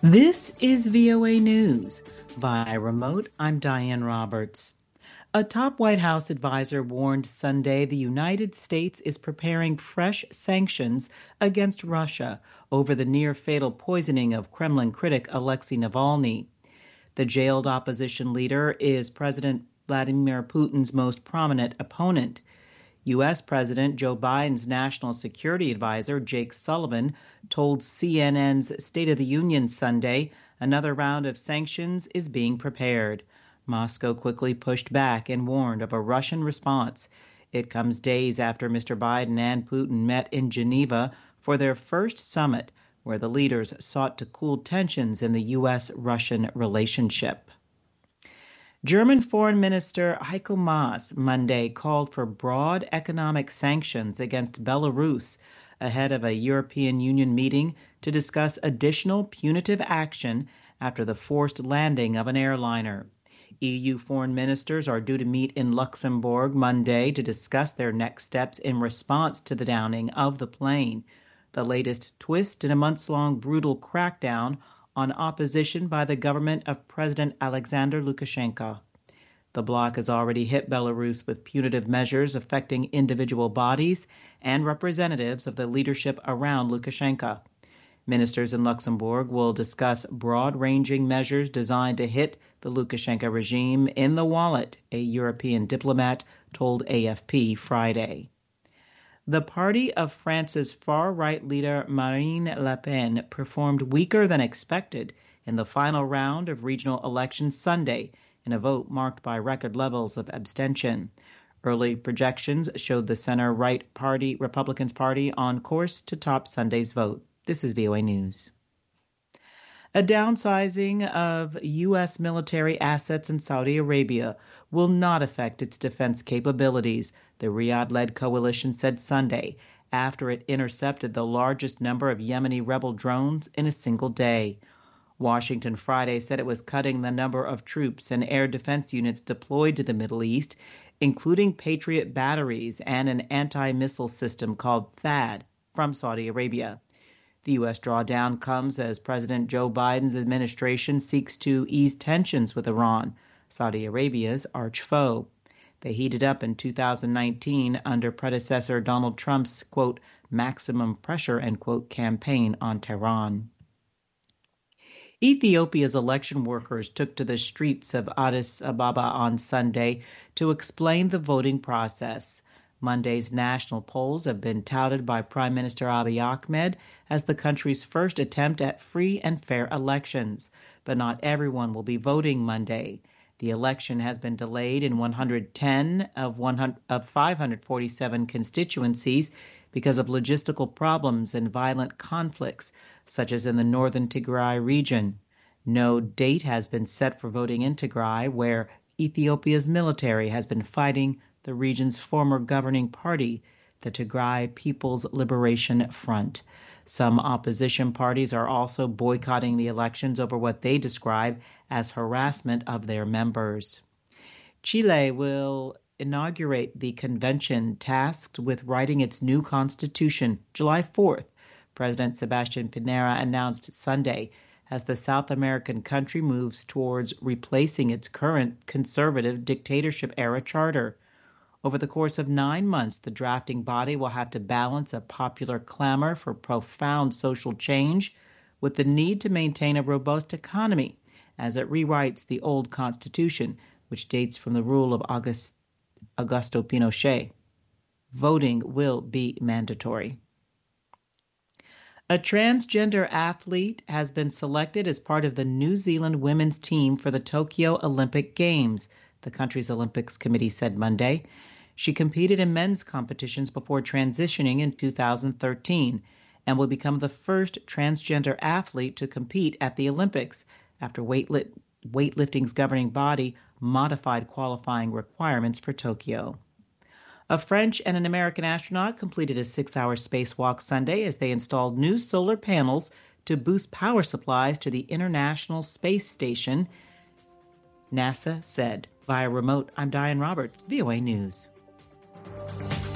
This is VOA News. By remote, I'm Diane Roberts. A top White House advisor warned Sunday the United States is preparing fresh sanctions against Russia over the near-fatal poisoning of Kremlin critic Alexei Navalny. The jailed opposition leader is President Vladimir Putin's most prominent opponent. U.S. President Joe Biden's national security advisor, Jake Sullivan, told CNN's State of the Union Sunday another round of sanctions is being prepared. Moscow quickly pushed back and warned of a Russian response. It comes days after Mr. Biden and Putin met in Geneva for their first summit, where the leaders sought to cool tensions in the U.S.-Russian relationship. German Foreign Minister Heiko Maas Monday called for broad economic sanctions against Belarus ahead of a European Union meeting to discuss additional punitive action after the forced landing of an airliner. EU foreign ministers are due to meet in Luxembourg Monday to discuss their next steps in response to the downing of the plane, the latest twist in a months-long brutal crackdown on opposition by the government of President Alexander Lukashenko. The bloc has already hit Belarus with punitive measures affecting individual bodies and representatives of the leadership around Lukashenko. Ministers in Luxembourg will discuss broad-ranging measures designed to hit the Lukashenko regime in the wallet, a European diplomat told AFP Friday. The party of France's far-right leader Marine Le Pen performed weaker than expected in the final round of regional elections Sunday in a vote marked by record levels of abstention. Early projections showed the center-right party, Republicans Party, on course to top Sunday's vote. This is VOA News. A downsizing of U.S. military assets in Saudi Arabia will not affect its defense capabilities, the Riyadh-led coalition said Sunday, after it intercepted the largest number of Yemeni rebel drones in a single day. Washington Friday said it was cutting the number of troops and air defense units deployed to the Middle East, including Patriot batteries and an anti-missile system called THAAD from Saudi Arabia. The U.S. drawdown comes as President Joe Biden's administration seeks to ease tensions with Iran, Saudi Arabia's arch foe. They heated up in 2019 under predecessor Donald Trump's, quote, maximum pressure, end quote, campaign on Tehran. Ethiopia's election workers took to the streets of Addis Ababa on Sunday to explain the voting process. Monday's national polls have been touted by Prime Minister Abiy Ahmed as the country's first attempt at free and fair elections, but not everyone will be voting Monday. The election has been delayed in 110 of 547 constituencies because of logistical problems and violent conflicts, such as in the northern Tigray region. No date has been set for voting in Tigray, where Ethiopia's military has been fighting the region's former governing party, the Tigray People's Liberation Front. Some opposition parties are also boycotting the elections over what they describe as harassment of their members. Chile will inaugurate the convention tasked with writing its new constitution July 4th, President Sebastián Piñera announced Sunday, as the South American country moves towards replacing its current conservative dictatorship-era charter. Over the course of 9 months, the drafting body will have to balance a popular clamor for profound social change with the need to maintain a robust economy as it rewrites the old constitution, which dates from the rule of Augusto Pinochet. Voting will be mandatory. A transgender athlete has been selected as part of the New Zealand women's team for the Tokyo Olympic Games, the country's Olympics Committee said Monday. She competed in men's competitions before transitioning in 2013 and will become the first transgender athlete to compete at the Olympics after weightlifting's governing body modified qualifying requirements for Tokyo. A French and an American astronaut completed a 6-hour spacewalk Sunday as they installed new solar panels to boost power supplies to the International Space Station, NASA said. Via remote, I'm Diane Roberts, VOA News.